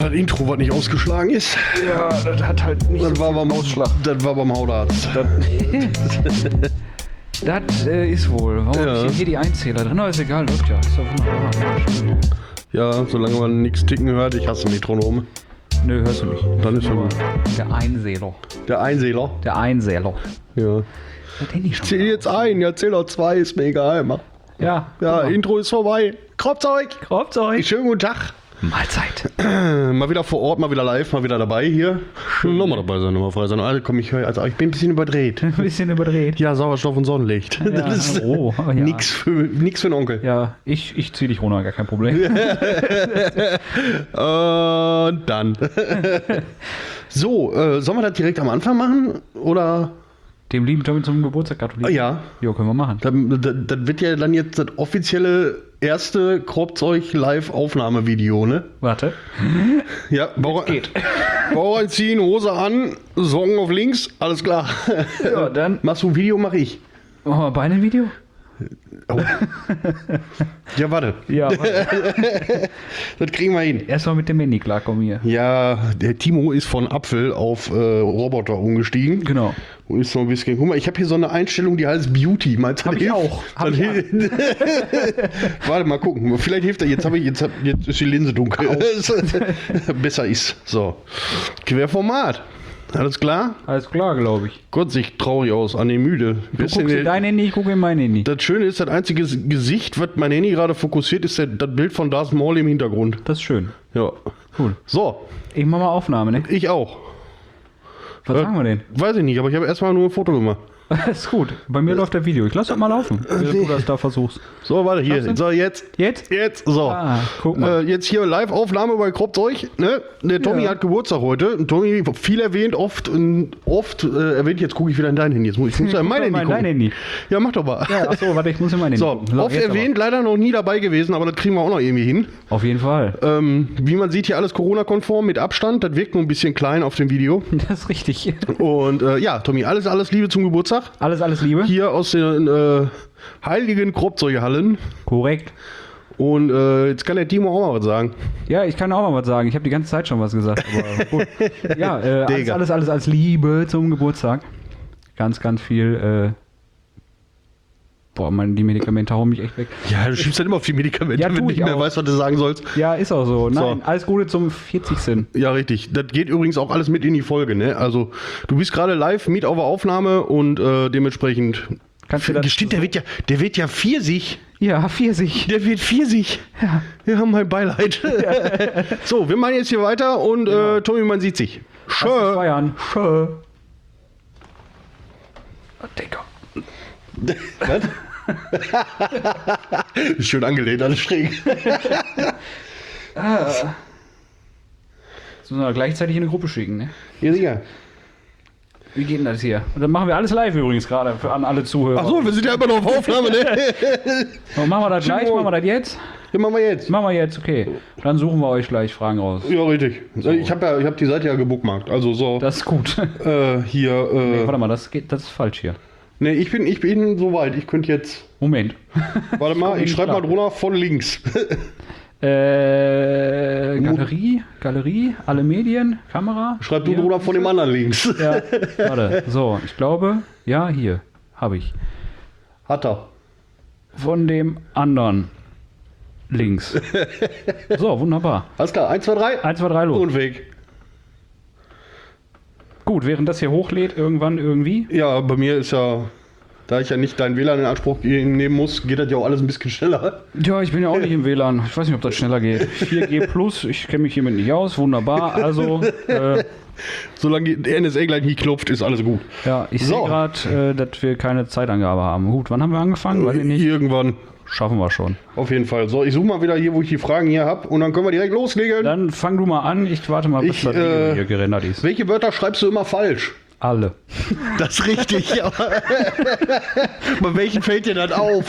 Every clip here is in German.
das Intro, was nicht ausgeschlagen ist. Ja, das hat halt nicht Das so war viel beim Ausschlag. Das war beim Hautarzt. Das ist wohl. Warum Ja. stehen hier die Einzähler drin? Aber ist egal, läuft ja. Ist doch wunderbar. Ja, solange man nichts ticken hört, ich hasse Metronome. Nö, hörst du nicht. Dann ist ja gut. Der Einsäler. Der Einsäler. Der Einsäler. Ja. Das hätte ich schon. Zähl jetzt ein, ja, zähl auch zwei, ist mir egal. Mach. Ja. Ja, Intro ist vorbei. Kropfzeug. Kropfzeug. Schönen guten Tag. Mahlzeit. Mal wieder vor Ort, mal wieder live, mal wieder dabei hier. Nochmal dabei sein, nochmal frei sein. Also komm, ich bin ein bisschen überdreht. Ein bisschen überdreht. Ja, Sauerstoff und Sonnenlicht. Ja, Das ist oh, ja. nix für den Onkel. Ja, ich zieh dich runter, gar kein Problem. Und dann. So, sollen wir das direkt am Anfang machen? Oder? Dem lieben Tommy zum Geburtstag gratulieren. Ja. Jo, können wir machen. Das wird ja dann jetzt das offizielle erste Kropfzeug-Live-Aufnahmevideo, ne? Warte. Ja, Bauch Geht. einziehen, Hose an, Socken auf links, alles klar. Ja, dann Machst du ein Video, mach ich. machen wir beide ein Video. Oh. Ja, warte. Ja, warte. Das kriegen wir hin. Erstmal mit dem Handy klarkommen hier. Ja, der Timo ist von Apfel auf Roboter umgestiegen. Genau. Und ist noch ein bisschen. Guck mal, ich habe hier so eine Einstellung, die heißt Beauty. Meinst du, Hab das ich hilft? auch. Hab Das ich hilft. Warte mal gucken. Vielleicht hilft er. Jetzt ist die Linse dunkel. Besser ist. So. Querformat. Alles klar? Alles klar, glaube ich. Gott, sieht traurig aus. An den müde. Du guckst in dein Handy, ich gucke in mein Handy. Das Schöne ist, das einzige Gesicht, was mein Handy gerade fokussiert, ist das Bild von Darth Maul im Hintergrund. Das ist schön. Ja. Cool. So, Ich mach mal Aufnahme, ne? ich auch. Was sagen wir denn? Weiß ich nicht, aber ich habe erstmal nur ein Foto gemacht. ist gut. Bei mir läuft der Video. Ich lass das mal laufen, während du das da versuchst. So, warte, hier. Schaffst du? So, jetzt. Jetzt? Jetzt, so. Ah, guck mal. Jetzt hier Live-Aufnahme bei Kropfzeug. Ne? Der Tommy Ja. hat Geburtstag heute. Und Tommy, viel erwähnt, oft erwähnt. Jetzt gucke ich wieder in dein Handy. Ich muss ja in mein Handy Dein gucken. Handy. Ja, mach doch mal. Ja, achso, warte, ich muss in mein Handy So, gucken. oft jetzt erwähnt, leider noch nie dabei gewesen, aber das kriegen wir auch noch irgendwie hin. aber. Auf jeden Fall. Wie man sieht, hier alles Corona-konform mit Abstand. Das wirkt nur ein bisschen klein auf dem Video. Das ist richtig. Und ja, Tommy, alles Liebe zum Geburtstag. Alles Liebe. Hier aus den heiligen Kropfzeughallen. Korrekt. Und jetzt kann der Timo auch mal was sagen. Ja, ich kann auch mal was sagen. Ich habe die ganze Zeit schon was gesagt. Aber gut. Ja, Digga. alles Liebe zum Geburtstag. Ganz viel. Die Medikamente hauen mich echt weg. Ja, du schiebst halt immer auf die Medikamente, Ja, wenn tu du nicht ich mehr auch. weißt, was du sagen sollst. Ja, ist auch so. Nein, So. alles Gute zum 40. Ja, richtig. Das geht übrigens auch alles mit in die Folge, ne? Also, du bist gerade live mit auf der Aufnahme und dementsprechend. Kannst du das- Stimmt, der wird ja 40. Ja, 40. Der wird 40. Ja. Wir haben mein Beileid. So, wir machen jetzt hier weiter und Tommy, man sieht sich. Lass uns Schö. feiern. Schö. Oh, Digga. Was? Schön angelehnt, alles schräg. Das müssen wir gleichzeitig in eine Gruppe schicken, ne? Ja, sicher. Wie geht denn das hier? Und dann machen wir alles live übrigens gerade an alle Zuhörer. Achso, wir sind ja immer noch auf Aufnahme, ne? Und machen wir das gleich? Machen wir das jetzt? Ja, machen wir jetzt. Machen wir jetzt, okay. Dann suchen wir euch gleich Fragen raus. Ja, richtig. Ich hab die Seite ja gebookmarkt. Also so. Das ist gut. Hier. Nee, warte mal, das ist falsch hier. Ne, ich bin soweit. Ich könnte jetzt. Moment. Warte mal, ich nicht schreibe mal klar. drunter von links. Galerie, alle Medien, Kamera. Schreib du Hier. drunter von dem anderen links. Ja, warte. So, ich glaube, ja, hier habe ich. Hat er. Von dem anderen links. So, wunderbar. Alles klar, 1, 2, 3. 1, 2, 3, los. Und weg. Gut, während das hier hochlädt, irgendwann irgendwie. Ja, bei mir ist ja. Da ich ja nicht dein WLAN in Anspruch nehmen muss, geht das ja auch alles ein bisschen schneller. Ja, ich bin ja auch nicht im WLAN. Ich weiß nicht, ob das schneller geht. 4G Plus, ich kenne mich hiermit nicht aus. Wunderbar. Also, Solange die NSA gleich nicht klopft, ist alles gut. ja, ich So. sehe gerade, dass wir keine Zeitangabe haben. Gut, wann haben wir angefangen? Weiß ich nicht. Irgendwann. Schaffen wir schon. Auf jeden Fall. So, ich suche mal wieder hier, wo ich die Fragen hier habe und dann können wir direkt loslegen. Dann fang du mal an. Ich warte mal, bis Ich, das Video hier gerendert ist. Welche Wörter schreibst du immer falsch? Alle. Das ist richtig. Aber bei welchen fällt dir das auf?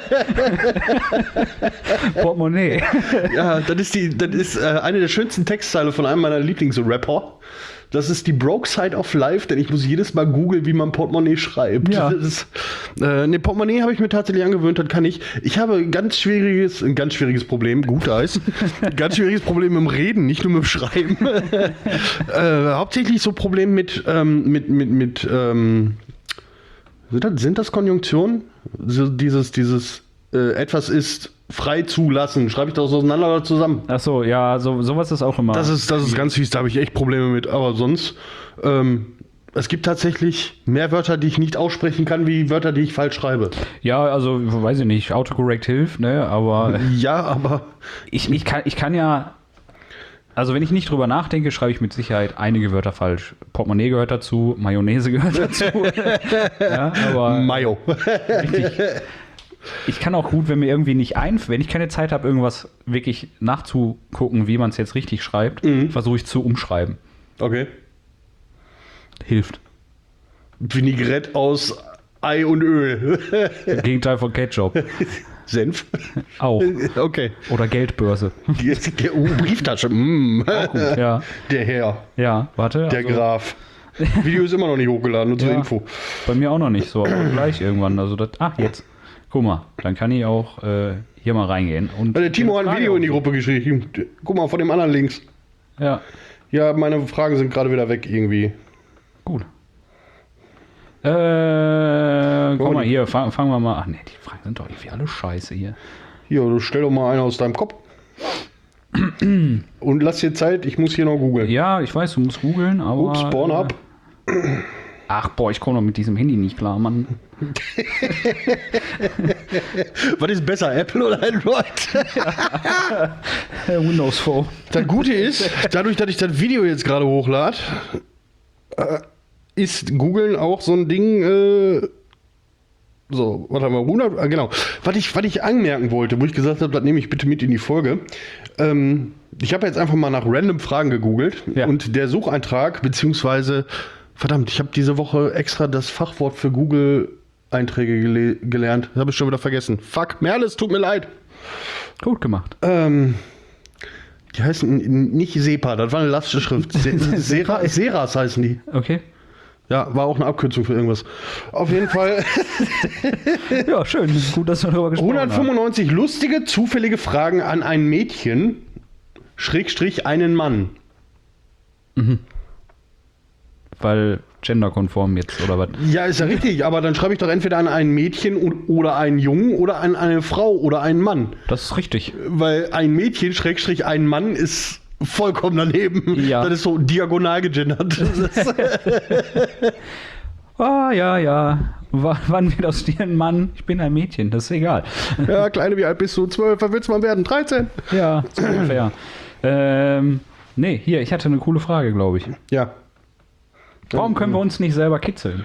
Portemonnaie. Ja, das ist eine der schönsten Textteile von einem meiner Lieblingsrapper. Das ist die Broke Side of Life, denn ich muss jedes Mal googeln, wie man Portemonnaie schreibt. Ja. Portemonnaie habe ich mir tatsächlich angewöhnt, das kann ich. Ich habe ein ganz schwieriges Problem, gut Eis. Ein ganz schwieriges Problem mit dem Reden, nicht nur mit dem Schreiben. Hauptsächlich so Problem mit sind das Konjunktionen? So dieses etwas ist frei zulassen. Schreibe ich das auseinander oder zusammen? Ach so, ja, sowas ist auch immer. Das ist ganz fies, da habe ich echt Probleme mit. Aber sonst, es gibt tatsächlich mehr Wörter, die ich nicht aussprechen kann, wie Wörter, die ich falsch schreibe. Ja, also, weiß ich nicht, Autocorrect hilft, ne, aber Ja, aber ich kann ja, also wenn ich nicht drüber nachdenke, schreibe ich mit Sicherheit einige Wörter falsch. Portemonnaie gehört dazu, Mayonnaise gehört dazu. Ja, aber Mayo. richtig. Ich kann auch gut, wenn mir irgendwie nicht wenn ich keine Zeit habe, irgendwas wirklich nachzugucken, wie man es jetzt richtig schreibt, versuche ich zu umschreiben. Okay. Hilft. Vinaigrette aus Ei und Öl. Gegenteil von Ketchup. Senf. Auch. Okay. Oder Geldbörse. Brieftasche. Auch gut, ja. Der Herr. Ja, warte. Der Graf. Video ist immer noch nicht hochgeladen, nur zur Ja. Info. Bei mir auch noch nicht so, aber gleich irgendwann. Also jetzt. Guck mal, dann kann ich auch hier mal reingehen. Und Der Timo hat ein Frage Video in die aussuchen. Gruppe geschrieben. Guck mal, von dem anderen links. Ja, Ja, meine Fragen sind gerade wieder weg irgendwie. gut. Guck mal hier, fangen wir mal. Ach nee, die Fragen sind doch irgendwie alle scheiße hier. Hier, du stell doch mal eine aus deinem Kopf. Und lass dir Zeit, ich muss hier noch googeln. Ja, ich weiß, du musst googeln, aber. Ups, Pornhub. Ach boah, ich komme doch mit diesem Handy nicht klar, Mann. Was ist besser, Apple oder Android? Windows Phone. Das Gute ist, dadurch, dass ich das Video jetzt gerade hochlade, ist Googlen auch so ein Ding. So, warte mal, 100, genau. Was ich anmerken wollte, wo ich gesagt habe, das nehme ich bitte mit in die Folge. Ich habe jetzt einfach mal nach random Fragen gegoogelt Ja. und der Sucheintrag, beziehungsweise, verdammt, ich habe diese Woche extra das Fachwort für Google-Einträge gelernt. Das habe ich schon wieder vergessen. Fuck, Merles, tut mir leid. Gut gemacht. Die heißen nicht SEPA, das war eine Lastschrift. Seras heißen die. Okay. Ja, war auch eine Abkürzung für irgendwas. Auf jeden Fall Ja, schön. Gut, dass wir darüber gesprochen haben. 195 lustige, zufällige Fragen an ein Mädchen, Schrägstrich einen Mann. Weil genderkonform jetzt, oder was? Ja, ist ja richtig, aber dann schreibe ich doch entweder an ein Mädchen oder einen Jungen oder an eine Frau oder einen Mann. Das ist richtig. Weil ein Mädchen, Schrägstrich ein Mann ist vollkommen daneben. Ja. Das ist so diagonal gegendert. Ah, ja. Wann wird aus dir ein Mann? Ich bin ein Mädchen, das ist egal. Ja, Kleine, wie alt bist du? 12, was willst du mal werden? 13? Ja, so ungefähr. Nee, hier, ich hatte eine coole Frage, glaube ich. Ja. Warum können wir uns nicht selber kitzeln?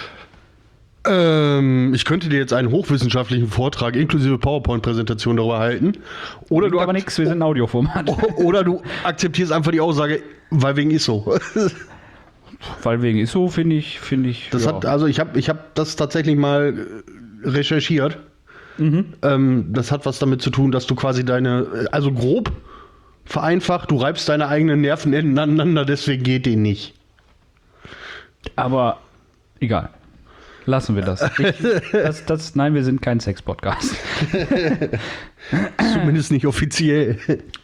Ich könnte dir jetzt einen hochwissenschaftlichen Vortrag inklusive PowerPoint-Präsentation darüber halten. Oder Bringt aber nichts, wir sind ein Audioformat. oder du akzeptierst einfach die Aussage, weil wegen ist so. Weil wegen ist so, finde ich. Das ja. hat, also ich hab das tatsächlich mal recherchiert. Das hat was damit zu tun, dass du quasi also grob vereinfacht, du reibst deine eigenen Nerven ineinander, deswegen geht die nicht. Aber egal. Lassen wir das. Nein, wir sind kein Sex-Podcast. Zumindest nicht offiziell.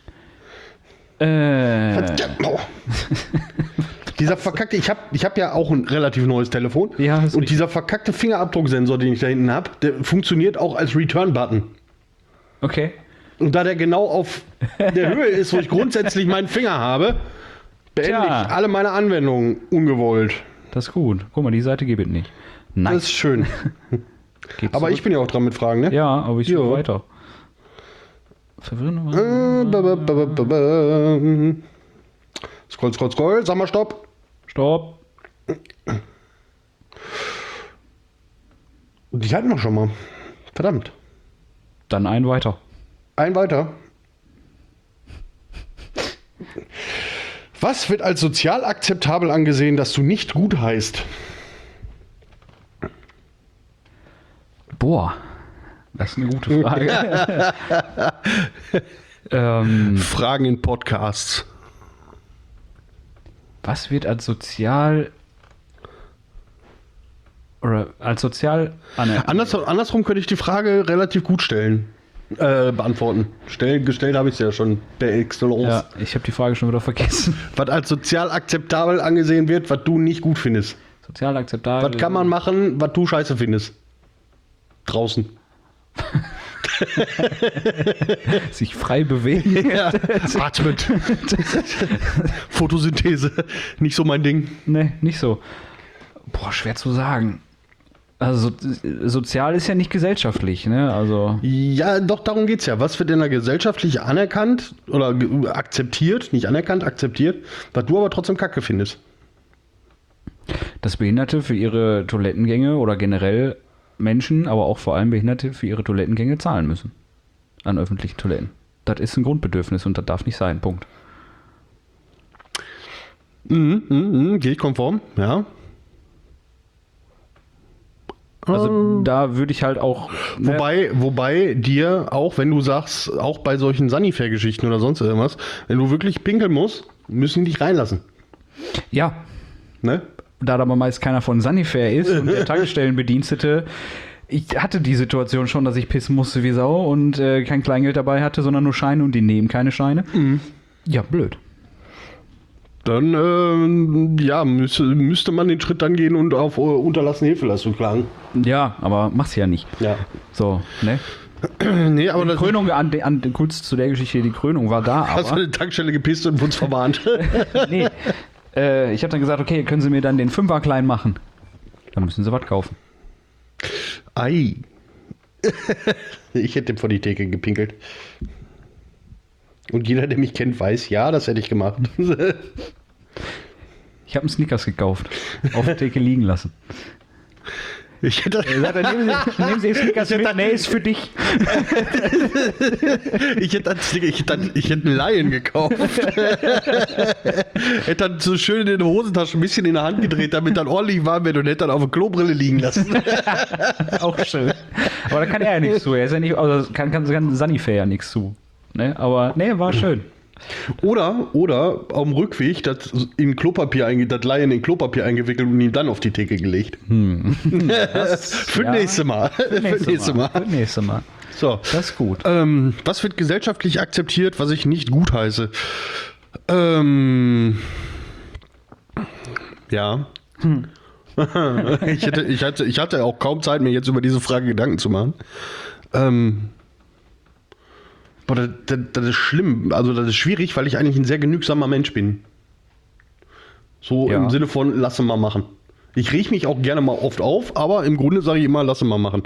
Oh. Dieser verkackte, ich hab ja auch ein relativ neues Telefon. Ja, ist und richtig. dieser verkackte Fingerabdrucksensor, den ich da hinten habe, der funktioniert auch als Return-Button. Okay. Und da der genau auf der Höhe ist, wo ich grundsätzlich meinen Finger habe, beende Tja. ich alle meine Anwendungen ungewollt. Das ist gut. Guck mal, die Seite gibt es nicht. Das Nice. ist schön. Geht's Aber ich zurück? bin ja auch dran mit Fragen, ne? Ja, aber ich Jo. suche weiter. Verwirrend. Scroll. Sag mal Stopp. Stopp. Die hatten wir schon mal. Verdammt. Dann ein weiter. Ein weiter. Was wird als sozial akzeptabel angesehen, dass du nicht gut heißt? Boah, das ist eine gute Frage. Fragen in Podcasts. Was wird als sozial Andersrum könnte ich die Frage relativ gut beantworten. Gestellt habe ich es ja schon per Excellence. Ja, ich habe die Frage schon wieder vergessen. Was als sozial akzeptabel angesehen wird, was du nicht gut findest. Sozial akzeptabel. Was kann man machen, was du scheiße findest? Draußen. Sich frei bewegen. Ja, atmet. Photosynthese. Nicht so mein Ding. Nee, nicht so. Boah, schwer zu sagen. Also sozial ist ja nicht gesellschaftlich, ne? Also Ja, doch, darum geht's ja. Was wird in der gesellschaftlich anerkannt oder akzeptiert, nicht anerkannt, akzeptiert, was du aber trotzdem Kacke findest? dass Behinderte für ihre Toilettengänge oder generell Menschen, aber auch vor allem Behinderte für ihre Toilettengänge zahlen müssen. An öffentlichen Toiletten. Das ist ein Grundbedürfnis und das darf nicht sein. Punkt. Gehe ich konform, ja. Also da würde ich halt auch... Wobei dir, auch wenn du sagst, auch bei solchen Sanifair-Geschichten oder sonst irgendwas, wenn du wirklich pinkeln musst, müssen die dich reinlassen. Ja, Ne? da aber meist keiner von Sanifair ist und der Tankstellenbedienstete, ich hatte die Situation schon, dass ich pissen musste wie Sau und kein Kleingeld dabei hatte, sondern nur Scheine und die nehmen keine Scheine. Ja, blöd. Dann müsste man den Schritt dann gehen und auf unterlassene Hilfeleistung klagen. Ja, aber mach's ja nicht. Ja. So, ne? Nee, aber Die Krönung, kurz zu der Geschichte, die Krönung war da, hast du aber... eine Tankstelle gepisst und wurdest verwarnt. Nee, ich habe dann gesagt, okay, können Sie mir dann den Fünfer klein machen? Dann müssen Sie was kaufen. Ei. Ich hätte vor die Theke gepinkelt. Und jeder, der mich kennt, weiß, ja, das hätte ich gemacht. Ich habe einen Snickers gekauft, auf der Theke liegen lassen. Ich hätte, Nehmen Sie den Snickers mit, nee, ist für dich. ich hätte einen Lion gekauft. Hätte dann so schön in den Hosentasche ein bisschen in der Hand gedreht, damit dann ordentlich warm wird und hätte dann auf der Klobrille liegen lassen. Auch schön. Aber da kann er ja nichts zu. Er ist ja nicht, also kann Sanifair ja nichts zu. Ne? Aber nee, war schön. Oder auf dem Rückweg das Lion in Klopapier eingewickelt und ihn dann auf die Theke gelegt. Für ja, nächste Mal. Für nächste Mal. So. Das ist gut. Was wird gesellschaftlich akzeptiert, was ich nicht gut heiße? Ja. Ich hatte auch kaum Zeit, mir jetzt über diese Frage Gedanken zu machen. Boah, das ist schlimm. Also das ist schwierig, weil ich eigentlich ein sehr genügsamer Mensch bin. So Ja. im Sinne von, lass mal machen. Ich rieche mich auch gerne mal oft auf, aber im Grunde sage ich immer, lass mal machen.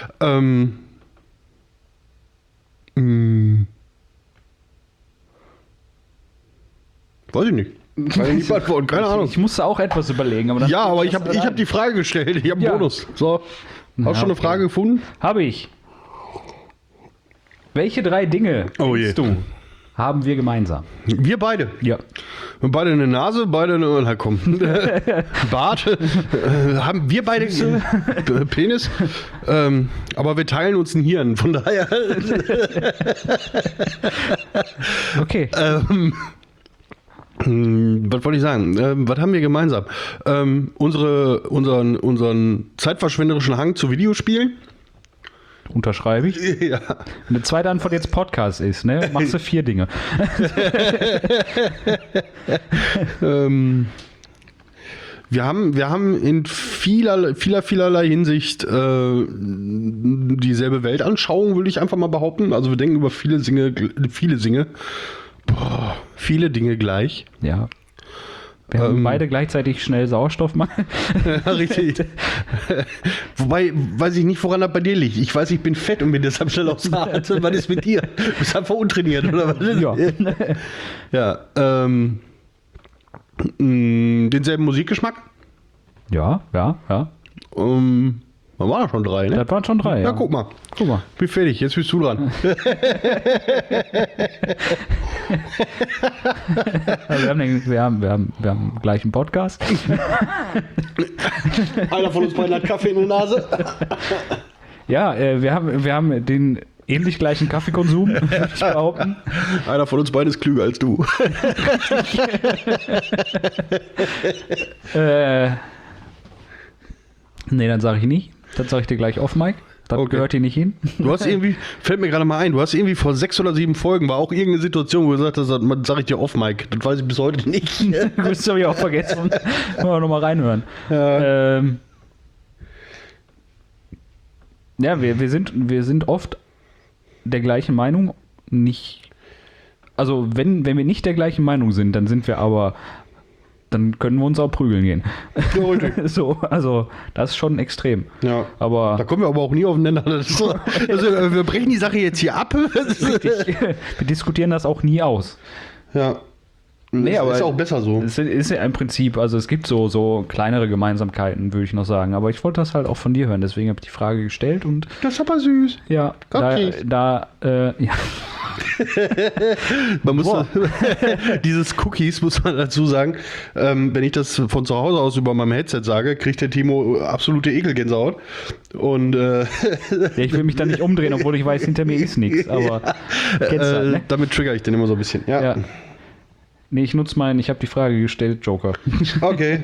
Weiß ich nicht. Kann ich nicht beantworten, keine Ahnung. Ich musste auch etwas überlegen. Aber Ja, aber ich hab die Frage gestellt. Ich habe einen Ja. Bonus. So. Hast du schon eine okay. Frage gefunden? Habe ich. Welche 3 Dinge Oh je. denkst du, haben wir gemeinsam? Wir beide. Ja. Wir beide eine Nase, beide eine. Na komm. Bart. Haben wir beide Penis. Aber wir teilen uns ein Hirn. Von daher. Okay. Was wollte ich sagen? Was haben wir gemeinsam? Unseren zeitverschwenderischen Hang zu Videospielen. Unterschreibe ich. Ja. Wenn eine zweite Antwort jetzt Podcast ist, ne, machst du 4 Dinge. Wir haben in vielerlei Hinsicht dieselbe Weltanschauung, würde ich einfach mal behaupten. Also wir denken über viele Dinge gleich. Ja. Wir haben beide gleichzeitig schnell Sauerstoff machen. Ja, richtig. Wobei, weiß ich nicht, woran das bei dir liegt. Ich weiß, ich bin fett und bin deshalb schnell aufs Rad. Was ist mit dir? Du bist einfach untrainiert, oder was? Ja. Ja. Denselben Musikgeschmack? Ja. Waren wir schon 3, ne? Das waren schon 3. Ja, guck mal. Guck mal. Bin fertig, jetzt bist du dran. Also wir haben den gleichen Podcast. Einer von uns beiden hat Kaffee in der Nase. Ja, wir haben den ähnlich gleichen Kaffeekonsum, würde ich behaupten. Einer von uns beiden ist klüger als du. Nee, dann sage ich nicht. Das sage ich dir gleich off, Mike. Das gehört hier nicht hin. Du hast irgendwie, fällt mir gerade mal ein, du hast irgendwie vor 6 oder 7 Folgen, war auch irgendeine Situation, wo du gesagt hast, sag ich dir off, Mike. Das weiß ich bis heute nicht. Das habe ich auch vergessen. Wollen wir nochmal reinhören. Ja. Ja, wir sind oft der gleichen Meinung. Nicht. Also, wenn wir nicht der gleichen Meinung sind, dann sind wir aber. Dann können wir uns auch prügeln gehen. Ja, richtig. So, also, das ist schon extrem. Ja. Aber. Da kommen wir aber auch nie aufeinander. Das ist so, also, wir brechen die Sache jetzt hier ab. Richtig. Wir diskutieren das auch nie aus. Ja. Nee, aber ist auch besser so. Es ist ja im Prinzip, also es gibt so kleinere Gemeinsamkeiten, würde ich noch sagen. Aber ich wollte das halt auch von dir hören, deswegen habe ich die Frage gestellt und. Das ist aber süß. Ja, ja. Man muss dieses Cookies, muss man dazu sagen, wenn ich das von zu Hause aus über meinem Headset sage, kriegt der Timo absolute Ekelgänsehaut. Und ja, ich will mich da nicht umdrehen, obwohl ich weiß, hinter mir ist nichts, aber kennst halt, ne? Damit trigger ich den immer so ein bisschen. Ja. Nee, ich habe die Frage gestellt, Joker. Okay.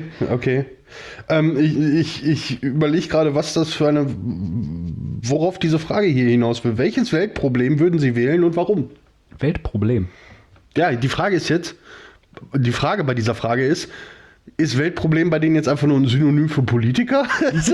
Ich überlege gerade, worauf diese Frage hier hinaus will. Welches Weltproblem würden Sie wählen und warum? Weltproblem? Ja, die Frage bei dieser Frage ist Weltproblem bei denen jetzt einfach nur ein Synonym für Politiker?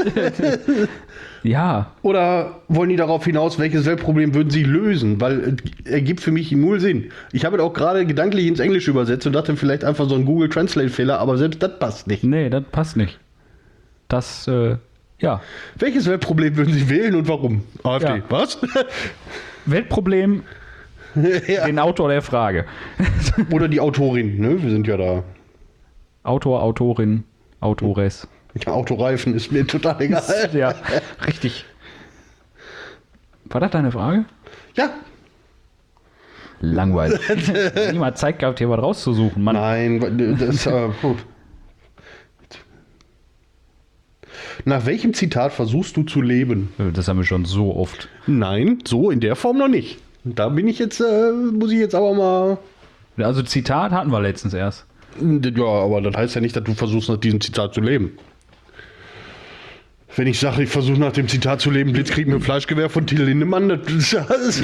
Ja. Oder wollen die darauf hinaus, welches Weltproblem würden sie lösen? Weil ergibt für mich null Sinn. Ich habe es auch gerade gedanklich ins Englische übersetzt und dachte vielleicht einfach so ein Google Translate-Fehler, aber selbst das passt nicht. Nee, das passt nicht. Das, ja. Welches Weltproblem würden Sie wählen und warum? AfD. Ja. Was? Weltproblem, Ja. den Autor der Frage. Oder die Autorin, ne? Wir sind ja da. Autor, Autorin, Autores. Ja, Autoreifen ist mir total egal. Ja, richtig. War das deine Frage? Ja. Langweilig. Niemand Zeit gehabt, hier was rauszusuchen, Mann. Nein, das ist gut. Nach welchem Zitat versuchst du zu leben? Das haben wir schon so oft. Nein, so in der Form noch nicht. Da bin ich jetzt, muss ich jetzt aber mal. Also Zitat hatten wir letztens erst. Ja, aber das heißt ja nicht, dass du versuchst, nach diesem Zitat zu leben. Wenn ich sage, ich versuche nach dem Zitat zu leben, Blitzkrieg mit dem Fleischgewehr von Till Lindemann, das ist ja alles.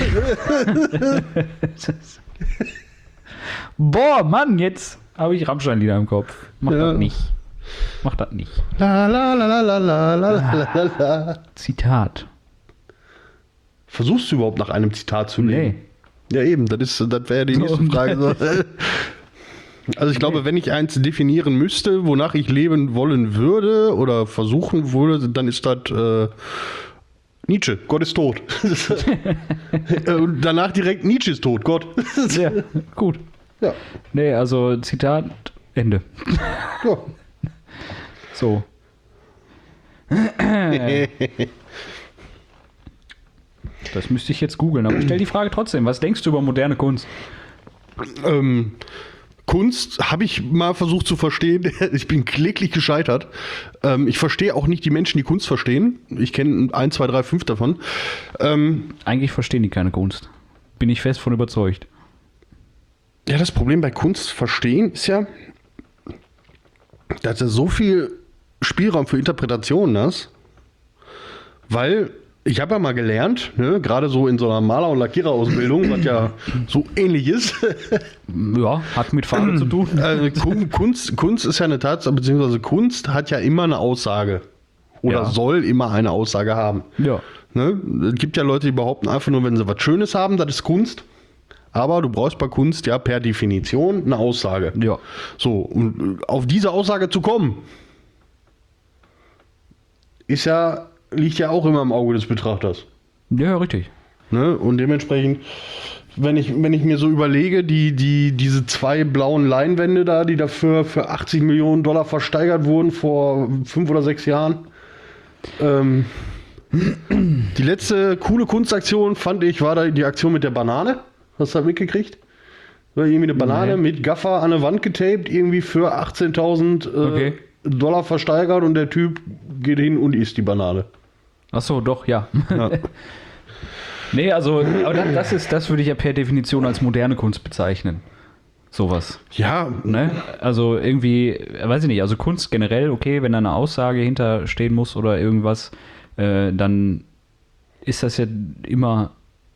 Boah, Mann, jetzt habe ich Rammstein-Lieder im Kopf. Mach das nicht. La la la la la la la la. Zitat. Versuchst du überhaupt nach einem Zitat zu leben? Nee. Ja, eben, das wäre die nächste Frage. Also ich glaube, wenn ich eins definieren müsste, wonach ich leben wollen würde oder versuchen würde, dann ist das Nietzsche. Gott ist tot. Und danach direkt Nietzsche ist tot. Gott. Ja, gut. Ja. Nee, also Zitat, Ende. Ja. So. Das müsste ich jetzt googeln, aber ich stell die Frage trotzdem. Was denkst du über moderne Kunst? Kunst habe ich mal versucht zu verstehen. Ich bin kläglich gescheitert. Ich verstehe auch nicht die Menschen, die Kunst verstehen. Ich kenne 1, 2, 3, 5 davon. Eigentlich verstehen die keine Kunst. Bin ich fest von überzeugt. Ja, das Problem bei Kunst verstehen ist ja, dass du so viel Spielraum für Interpretationen hast, weil ich habe ja mal gelernt, ne, gerade so in so einer Maler- und Lackiererausbildung, was ja so ähnlich ist. Ja, hat mit Farbe zu tun. Kunst ist ja eine Tatsache, beziehungsweise Kunst hat ja immer eine Aussage. Oder soll immer eine Aussage haben. Ja. Ne? Es gibt ja Leute, die behaupten einfach nur, wenn sie was Schönes haben, das ist Kunst. Aber du brauchst bei Kunst ja per Definition eine Aussage. Ja. So, und auf diese Aussage zu kommen, liegt ja auch immer im Auge des Betrachters. Ja, richtig. Ne? Und dementsprechend, wenn ich mir so überlege, diese 2 blauen Leinwände da, die dafür für $80 Millionen versteigert wurden vor 5 oder 6 Jahren. Die letzte coole Kunstaktion, fand ich, war da die Aktion mit der Banane. Hast du das mitgekriegt? Oder irgendwie eine Banane mit Gaffer an eine Wand getaped, irgendwie für 18.000 Okay. Dollar versteigert und der Typ geht hin und isst die Banane. Ach so, doch, ja. Ja. Nee, also, aber das würde ich ja per Definition als moderne Kunst bezeichnen. Sowas. Ja, Ne? Also irgendwie, weiß ich nicht, also Kunst generell, okay, wenn da eine Aussage hinterstehen muss oder irgendwas, dann ist das ja immer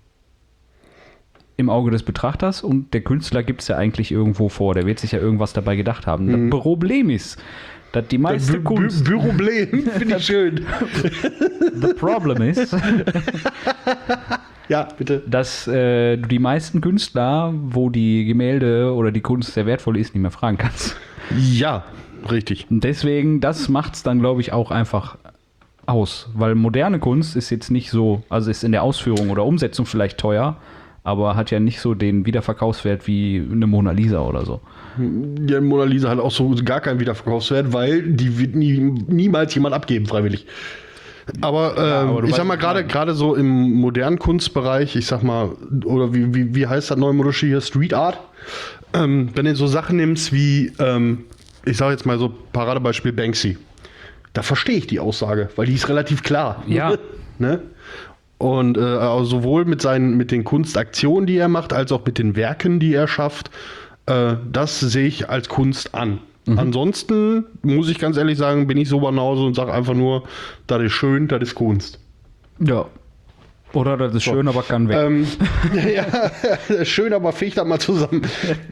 im Auge des Betrachters und der Künstler gibt es ja eigentlich irgendwo vor. Der wird sich ja irgendwas dabei gedacht haben. Das Problem ist, dass die meiste Kunst... Büroblem, finde ich schön. The problem is... Ja, bitte. dass du die meisten Künstler, wo die Gemälde oder die Kunst sehr wertvoll ist, nicht mehr fragen kannst. Ja, richtig. Und deswegen, das macht es dann, glaube ich, auch einfach aus. Weil moderne Kunst ist jetzt nicht so, also ist in der Ausführung oder Umsetzung vielleicht teuer, aber hat ja nicht so den Wiederverkaufswert wie eine Mona Lisa oder so. Ja, Mona Lisa hat auch so gar keinen Wiederverkaufswert, weil die wird niemals jemand abgeben, freiwillig. Aber, aber ich sag mal, gerade so im modernen Kunstbereich, ich sag mal, oder wie heißt das neumodische hier, Street Art, wenn du so Sachen nimmst wie, ich sag jetzt mal so Paradebeispiel Banksy, da verstehe ich die Aussage, weil die ist relativ klar. Ja. Ne? Und also sowohl mit den Kunstaktionen, die er macht, als auch mit den Werken, die er schafft, das sehe ich als Kunst an. Ansonsten, muss ich ganz ehrlich sagen, bin ich so Banause und sage einfach nur, das ist schön, das ist Kunst. Ja. Oder das ist schön, aber kann weg. Ja, schön, aber fegt das mal zusammen.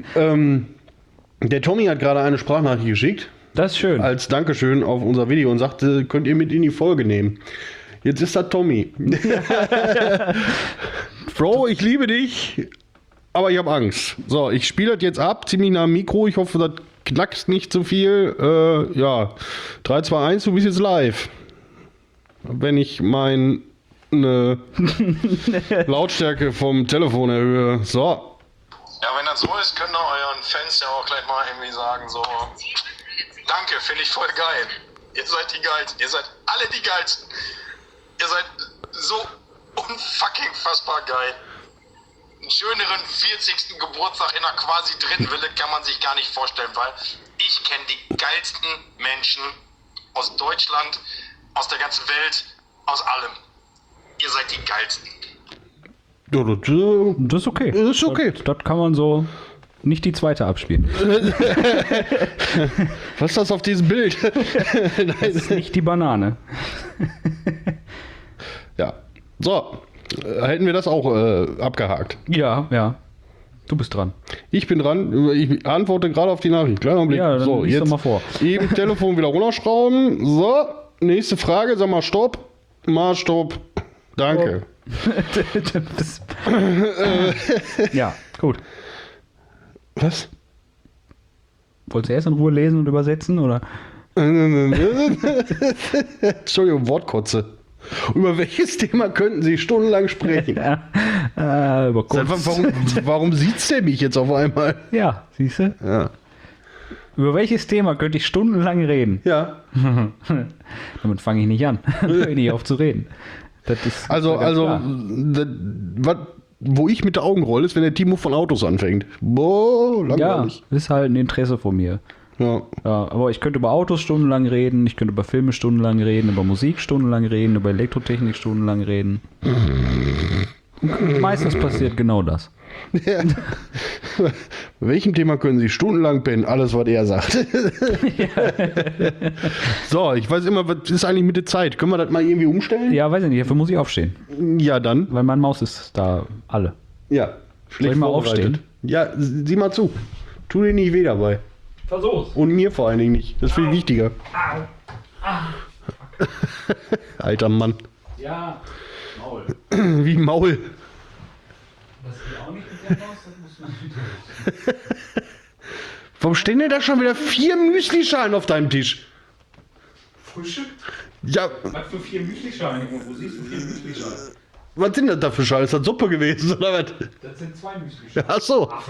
Der Tommy hat gerade eine Sprachnachricht geschickt, Das ist schön. als Dankeschön auf unser Video und sagte, könnt ihr mit in die Folge nehmen. Jetzt ist das Tommy. Bro, ich liebe dich, aber ich habe Angst. So, ich spiele das jetzt ab, ziemlich nah am Mikro. Ich hoffe, das knackst nicht zu viel. Ja, 3, 2, 1, du bist jetzt live. Wenn ich meine Lautstärke vom Telefon erhöhe. So. Ja, wenn das so ist, könnt ihr euren Fans ja auch gleich mal irgendwie sagen, so, danke, finde ich voll geil. Ihr seid die Geilsten, ihr seid alle die Geilsten. Ihr seid so unfucking fassbar geil. Einen schöneren 40. Geburtstag in einer quasi dritten Wille kann man sich gar nicht vorstellen, weil ich kenne die geilsten Menschen aus Deutschland, aus der ganzen Welt, aus allem. Ihr seid die geilsten. Das ist okay. Das ist okay. Das kann man so nicht die zweite abspielen. Was ist das auf diesem Bild? Das ist nicht die Banane. Ja. So. Hätten wir das auch abgehakt. Ja. Du bist dran. Ich bin dran. Ich antworte gerade auf die Nachricht. Kleiner Augenblick. Ja, dann so, lies doch jetzt mal vor. Eben Telefon wieder runterschrauben. So. Nächste Frage. Sag mal Stopp. Mal Stopp. Danke. Ja, gut. Was? Wolltest du erst in Ruhe lesen und übersetzen, oder? Entschuldigung, Wortkotze. Über welches Thema könnten Sie stundenlang sprechen? Über Warum sieht's der mich jetzt auf einmal? Ja, siehst du? Ja. Über welches Thema könnte ich stundenlang reden? Ja. Damit fange ich nicht an. Höre nicht auf zu reden. Das ist Also, wo ich mit den Augen rolle, ist, wenn der Timo von Autos anfängt. Boah, ja, langweilig. ist halt ein Interesse von mir. Ja. Ja, aber ich könnte über Autos stundenlang reden, ich könnte über Filme stundenlang reden, über Musik stundenlang reden, über Elektrotechnik stundenlang reden. Und meistens passiert genau das. Ja. Bei welchem Thema können Sie stundenlang pennen? Alles, was er sagt. So, ich weiß immer, was ist eigentlich mit der Zeit? Können wir das mal irgendwie umstellen? Ja, weiß ich nicht, dafür muss ich aufstehen. Ja, dann. Weil meine Maus ist da alle. Ja. Soll ich mal aufstehen? Ja, sieh mal zu. Tu dir nicht weh dabei. Versuch's. Und mir vor allen Dingen nicht. Das ist viel wichtiger. Alter Mann. Ja, Maul. Wie Maul. Das geht auch nicht mit der Maus, das muss man wieder. Warum stehen denn da schon wieder 4 Müslischalen auf deinem Tisch? Frühstück? Ja, Was für 4 Müslischalen? Wo siehst du 4 Müslischalen? was sind das da für Schalen? Ist das Suppe gewesen oder was? Das sind 2 Müslischalen. Ach so. Affe.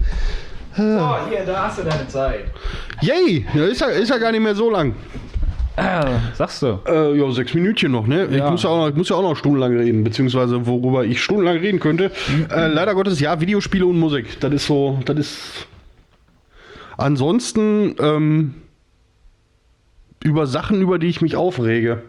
So, hier, da hast du deine Zeit. Yay, ja, ist ja gar nicht mehr so lang. Sagst du? Ja, 6 Minütchen noch, ne? Ja. Ich muss ja auch noch stundenlang reden, beziehungsweise worüber ich stundenlang reden könnte. Leider Gottes, ja, Videospiele und Musik. Das ist. Ansonsten, über Sachen, über die ich mich aufrege.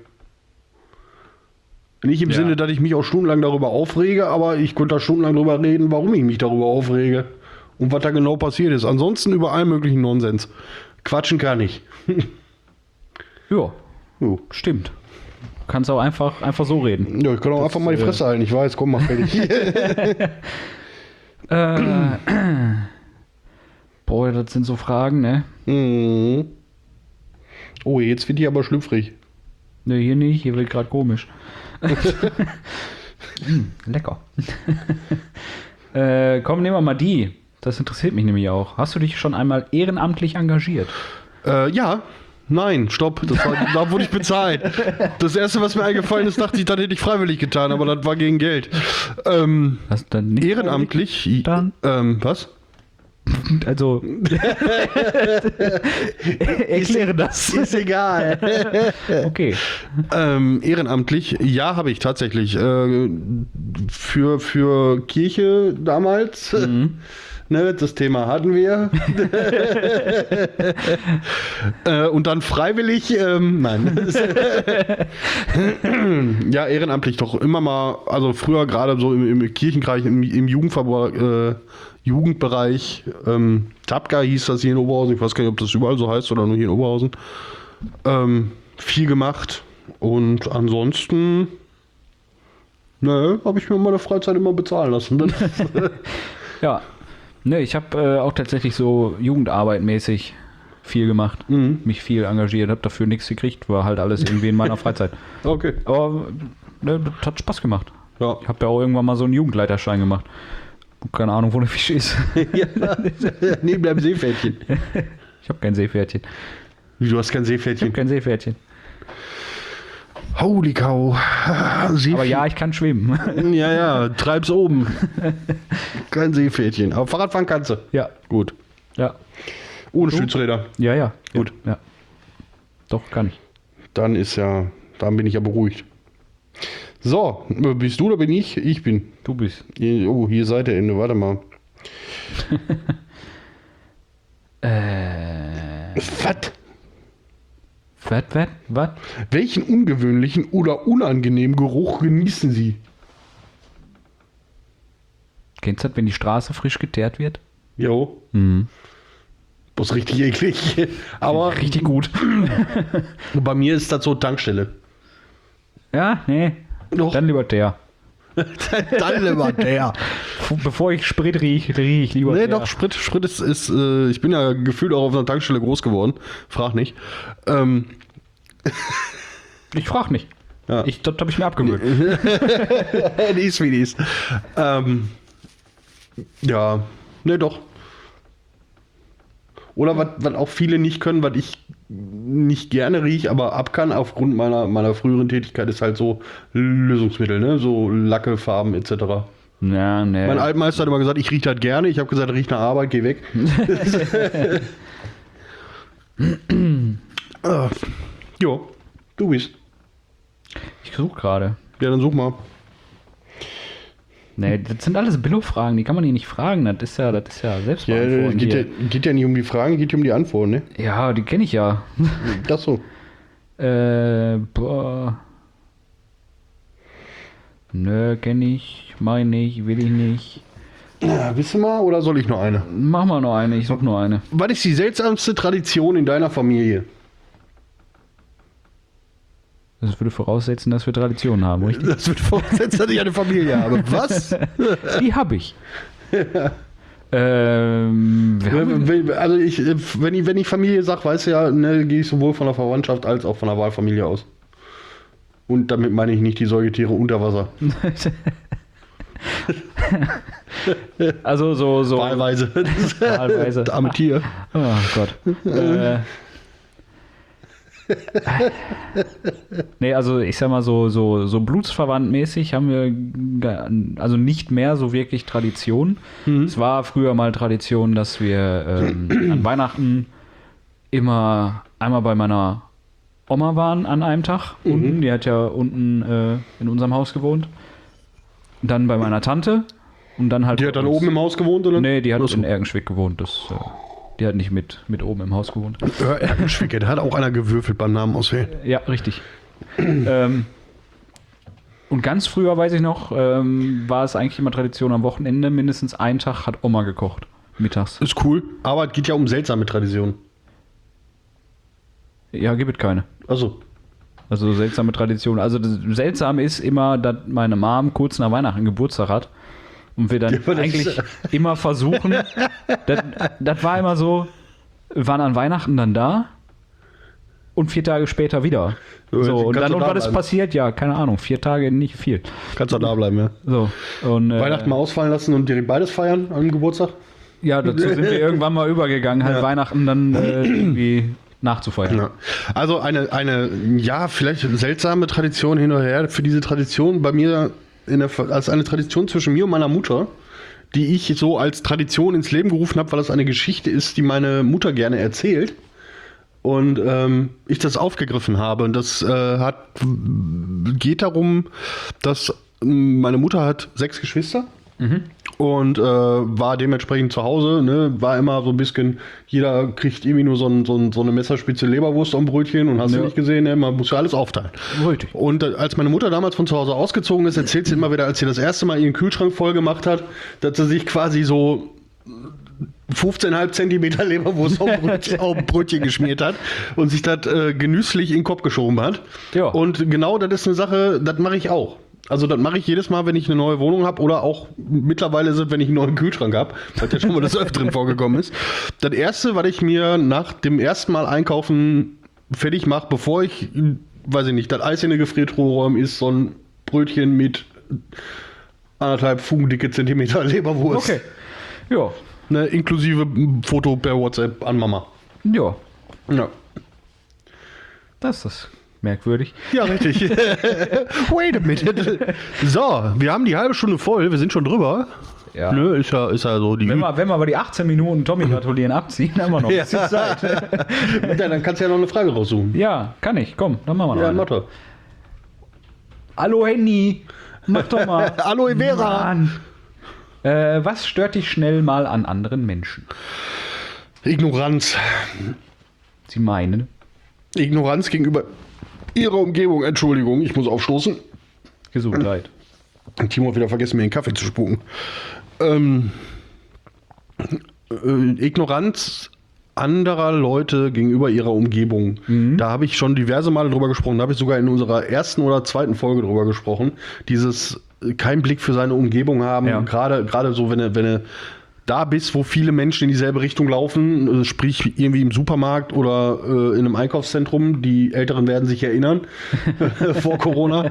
Nicht im Ja. Sinne, dass ich mich auch stundenlang darüber aufrege, aber ich könnte da stundenlang darüber reden, warum ich mich darüber aufrege. Und was da genau passiert ist. Ansonsten über allen möglichen Nonsens. Quatschen kann ich. Ja, Jo. stimmt. Kannst auch einfach so reden. Ja, ich kann auch einfach mal die Fresse halten. Ich weiß, komm, mach fertig. Boah, das sind so Fragen, ne? Mhm. Oh, jetzt wird die aber schlüpfrig. Ne, hier nicht, hier wird gerade komisch. Lecker. Komm, nehmen wir mal die. Das interessiert mich nämlich auch. Hast du dich schon einmal ehrenamtlich engagiert? Ja. Nein, stopp. Da wurde ich bezahlt. Das erste, was mir eingefallen ist, dachte ich, das hätte ich freiwillig getan, aber das war gegen Geld. Hast du dann nicht Ehrenamtlich? getan? Was? Also, erkläre das. Ist egal. Okay. Ehrenamtlich, ja, habe ich tatsächlich. Für Kirche damals. Ne, das Thema hatten wir. Und dann freiwillig, nein. Ja, ehrenamtlich doch immer mal, also früher gerade so im Kirchenkreis, im Jugendbereich, Tapka hieß das hier in Oberhausen, ich weiß gar nicht, ob das überall so heißt oder nur hier in Oberhausen. Viel gemacht und ansonsten, ne, habe ich mir meine Freizeit immer bezahlen lassen. Ja. Ne, ich habe auch tatsächlich so Jugendarbeit mäßig viel gemacht. Mich viel engagiert, habe dafür nichts gekriegt, war halt alles irgendwie in meiner Freizeit. Okay. Aber ne, das hat Spaß gemacht. Ja. Ich habe ja auch irgendwann mal so einen Jugendleiterschein gemacht. Keine Ahnung, wo der Fisch ist. Neben deinem Seepferdchen. Ich habe kein Seepferdchen. Du hast kein Ich habe Seepferdchen. kein Seepferdchen. Holy cow. Aber ja, ich kann schwimmen. Ja, treib's oben. Kein Seepferdchen. Aber Fahrradfahren kannst du. Ja, Gut. ja. Ohne Stützräder. Ja. Gut. Ja. Doch, kann ich. Dann bin ich ja beruhigt. So, bist du oder bin ich? Ich bin. Du bist. Oh, hier Seiteende, warte mal. Was? Welchen ungewöhnlichen oder unangenehmen Geruch genießen Sie? Kennst du das, wenn die Straße frisch geteert wird? Jo. Mhm. Das ist richtig eklig. Aber Richtig gut. bei mir ist das so Tankstelle. Ja, nee. Doch. Dann lieber der. Dann lieber der. Bevor ich Sprit riech ich lieber Nee, der. doch, Sprit ist ich bin ja gefühlt auch auf einer Tankstelle groß geworden. Frag nicht. Ich frag nicht. Ja. Das habe ich mir abgewöhnt. Die ist wie die ist. Ja, ne, doch. Oder was auch viele nicht können, was ich nicht gerne rieche, aber ab kann aufgrund meiner früheren Tätigkeit, ist halt so Lösungsmittel, ne? So Lacke, Farben etc. Ja, nee. Mein Altmeister hat immer gesagt, ich rieche das gerne. Ich habe gesagt, riech nach Arbeit, geh weg. Jo, du bist. Ich suche gerade. Ja, dann such mal. Nee, das sind alles Billo-Fragen, die kann man hier nicht fragen. Das ist ja selbst Ja, beantworten hier. geht ja nicht um die Fragen, geht ja um die Antworten, ne? Ja, die kenne ich ja. Das so. Boah. Nö, kenne ich, meine ich, will ich nicht. Ja, willst du mal oder soll ich noch eine? Mach mal noch eine, ich suche nur eine. Was ist die seltsamste Tradition in deiner Familie? Das würde voraussetzen, dass wir Traditionen haben, richtig? Das wird voraussetzen, dass ich eine Familie habe. Was? Die habe ich. Also wenn ich Familie sage, weißt du ja, ne, gehe ich sowohl von der Verwandtschaft als auch von der Wahlfamilie aus. Und damit meine ich nicht die Säugetiere unter Wasser. Also so. Wahlweise. Wahlweise. Das arme Tier. Oh Gott. Nee, also ich sag mal so blutsverwandt-mäßig haben wir also nicht mehr so wirklich Tradition. Es war früher mal Tradition, dass wir an Weihnachten immer einmal bei meiner Oma waren an einem Tag. Unten, die hat ja unten in unserem Haus gewohnt. Dann bei meiner Tante. Und dann halt. Die hat dann oben im Haus gewohnt, oder? Nee, die hat in Ergenschwick gewohnt. Die hat nicht mit oben im Haus gewohnt. Ergenschwick, da hat auch einer gewürfelt beim Namen auswählen. Ja, richtig. Und ganz früher, weiß ich noch, war es eigentlich immer Tradition am Wochenende, mindestens einen Tag hat Oma gekocht. Mittags. Ist cool, aber es geht ja um seltsame Traditionen. Ja, gibt es keine. Also seltsame Traditionen. Also das Seltsame ist immer, dass meine Mom kurz nach Weihnachten Geburtstag hat und wir dann eigentlich immer versuchen, das war immer so, wir waren an Weihnachten dann da und 4 Tage später wieder. So, und dann, und was ist passiert? Ja, keine Ahnung, 4 Tage nicht viel. Kannst du da bleiben, ja. So, und, Weihnachten mal ausfallen lassen und direkt beides feiern am Geburtstag? Ja, dazu sind wir irgendwann mal übergegangen, halt Weihnachten dann irgendwie nachzufeiern. Ja. Also eine vielleicht seltsame Tradition hin oder her. Für diese Tradition bei mir, als eine Tradition zwischen mir und meiner Mutter, die ich so als Tradition ins Leben gerufen habe, weil das eine Geschichte ist, die meine Mutter gerne erzählt. Und ich das aufgegriffen habe. Und das geht darum, dass meine Mutter hat 6 Geschwister. Und war dementsprechend zu Hause, ne, war immer so ein bisschen, jeder kriegt irgendwie nur so eine Messerspitze Leberwurst am Brötchen und hast du nicht gesehen, ne, man muss ja alles aufteilen. Richtig. Und als meine Mutter damals von zu Hause ausgezogen ist, erzählt sie immer wieder, als sie das erste Mal ihren Kühlschrank voll gemacht hat, dass sie sich quasi so 15,5 Zentimeter Leberwurst auf Brötchen geschmiert hat und sich das genüsslich in den Kopf geschoben hat. Ja. Und genau das ist eine Sache, das mache ich auch. Also das mache ich jedes Mal, wenn ich eine neue Wohnung habe oder auch mittlerweile ist es, wenn ich einen neuen Kühlschrank habe, was ja schon mal des Öfteren vorgekommen ist. Das Erste, was ich mir nach dem ersten Mal einkaufen fertig mache, bevor ich, weiß ich nicht, das Eis in eine Gefriertruhe räume, ist so ein Brötchen mit 1,5 fugendicke Zentimeter Leberwurst. Okay. Ja. Ne, inklusive Foto per WhatsApp an Mama. Ja. Ja. Das ist merkwürdig. Ja, richtig. Wait a minute. So, wir haben die halbe Stunde voll, wir sind schon drüber. Ja. Ne, ist ja so die. Wenn wir aber die 18 Minuten Tommy gratulieren abziehen, dann haben wir noch ein bisschen Zeit. Ja, dann kannst du ja noch eine Frage raussuchen. Ja, kann ich. Komm, dann machen wir noch Ja, eine. Motto. Hallo Henny, mach doch mal. Aloe Vera. Mann. Was stört dich schnell mal an anderen Menschen? Ignoranz. Sie meinen? Ignoranz gegenüber ihrer Umgebung. Entschuldigung, ich muss aufstoßen. Gesundheit. Timo hat wieder vergessen, mir den Kaffee zu spucken. Ignoranz anderer Leute gegenüber ihrer Umgebung. Da habe ich schon diverse Male drüber gesprochen. Da habe ich sogar in unserer ersten oder zweiten Folge drüber gesprochen. Dieses keinen Blick für seine Umgebung haben. Ja. Gerade so, wenn du da bist, wo viele Menschen in dieselbe Richtung laufen, sprich irgendwie im Supermarkt oder in einem Einkaufszentrum, die Älteren werden sich erinnern, vor Corona.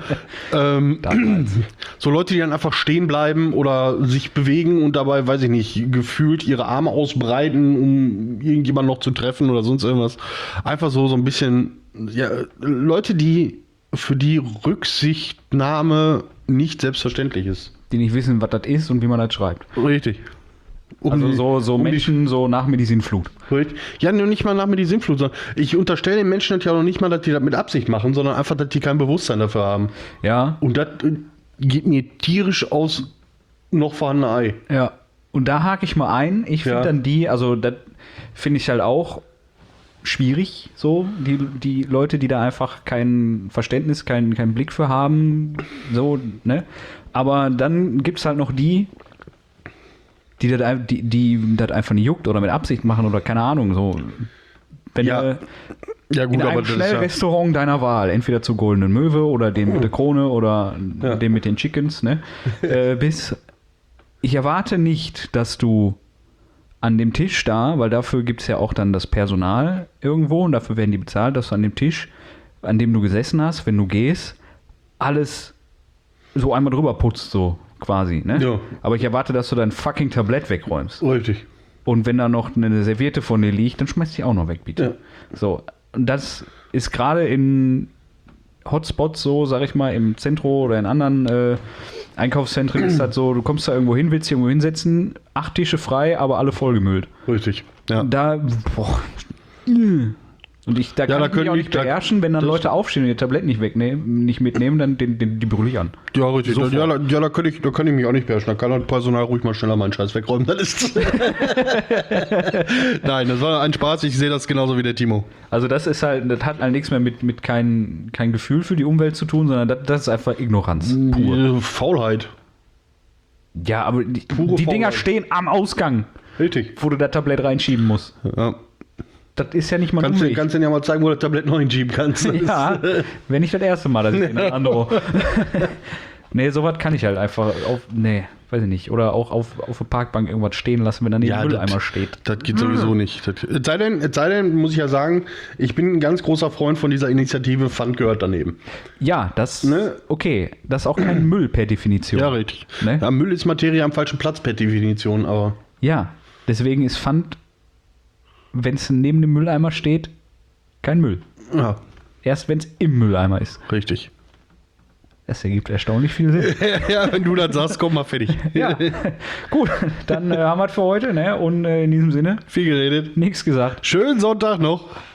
So Leute, die dann einfach stehen bleiben oder sich bewegen und dabei, weiß ich nicht, gefühlt ihre Arme ausbreiten, um irgendjemanden noch zu treffen oder sonst irgendwas. Einfach so ein bisschen, ja, Leute, für die Rücksichtnahme nicht selbstverständlich ist. Die nicht wissen, was das ist und wie man das schreibt. Richtig. Also Menschen, so nach mir die Sinnflut. Ja, nur nicht mal nach mir die Sinnflut, sondern ich unterstelle den Menschen das ja noch nicht mal, dass die das mit Absicht machen, sondern einfach, dass die kein Bewusstsein dafür haben. Ja. Und das geht mir tierisch aus noch vorhandene Ei. Ja. Und da hake ich mal ein. Ich finde dann das finde ich halt auch schwierig, so, die Leute, die da einfach kein Verständnis, keinen Blick für haben, so, ne? Aber dann gibt es halt noch die das einfach nicht juckt oder mit Absicht machen oder keine Ahnung, so. Wenn Ja, gut, in aber einem das ist Schnellrestaurant deiner Wahl, entweder zur Goldenen Möwe oder dem mit der Krone oder dem mit den Chickens, ne, ich erwarte nicht, dass du an dem Tisch da, weil dafür gibt es ja auch dann das Personal irgendwo und dafür werden die bezahlt, dass du an dem Tisch, an dem du gesessen hast, wenn du gehst, alles so einmal drüber putzt, so quasi, ne? Ja. Aber ich erwarte, dass du dein fucking Tablett wegräumst. richtig. Und wenn da noch eine Serviette von dir liegt, dann schmeiß die auch noch weg, bitte. Ja. So, und das ist gerade in Hotspots so, sag ich mal, im Zentrum oder in anderen Einkaufszentren ist das so, du kommst da irgendwo hin, willst dich irgendwo hinsetzen, 8 Tische frei, aber alle vollgemüllt. Richtig. Ja. Da, Und da kann ich mich auch nicht beherrschen, wenn dann Leute aufstehen und ihr Tablett nicht mitnehmen, dann die brülle ich an. Ja, richtig. Da kann ich mich auch nicht beherrschen. Da kann das Personal ruhig mal schneller meinen Scheiß wegräumen. Das ist Nein, das war ein Spaß. Ich sehe das genauso wie der Timo. Also das ist halt, das hat halt nichts mehr mit kein Gefühl für die Umwelt zu tun, sondern das ist einfach Ignoranz. Pur. Faulheit. Ja, aber die Dinger stehen am Ausgang. Richtig. Wo du das Tablett reinschieben musst. Ja. Das ist ja nicht mal Kannst du ja mal zeigen, wo du das Tablett noch hinschieben kannst. Ja, wenn nicht das erste Mal, dass ich den andere. Nee, sowas kann ich halt einfach weiß ich nicht. Oder auch auf der Parkbank irgendwas stehen lassen, wenn da neben Mülleimer steht. Das geht sowieso nicht. Es sei denn, muss ich ja sagen, ich bin ein ganz großer Freund von dieser Initiative Pfand gehört daneben. Ja, okay. Das ist auch kein Müll per Definition. Ja, richtig. Ne? Ja, Müll ist Materie am falschen Platz per Definition, aber... Ja, deswegen ist Pfand, wenn es neben dem Mülleimer steht, kein Müll. Ja. Erst wenn es im Mülleimer ist. Richtig. Das ergibt erstaunlich viel Sinn. Ja, wenn du das sagst, komm mal fertig. Ja, gut, dann haben wir es für heute, ne? Und in diesem Sinne, viel geredet. nichts gesagt. Schönen Sonntag noch.